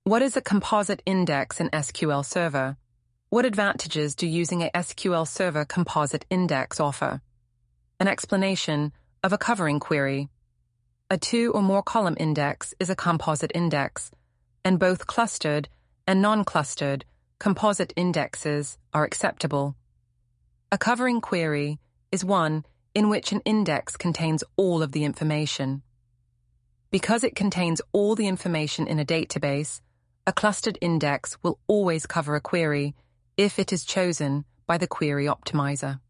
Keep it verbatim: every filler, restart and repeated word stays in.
What is a composite index in S Q L Server? What advantages do using a S Q L Server composite index offer? An explanation of a covering query. A two or more column index is a composite index, and both clustered and non-clustered composite indexes are acceptable. A covering query is one in which an index contains all of the information. Because it contains all the information in a database, a clustered index will always cover a query if it is chosen by the query optimizer.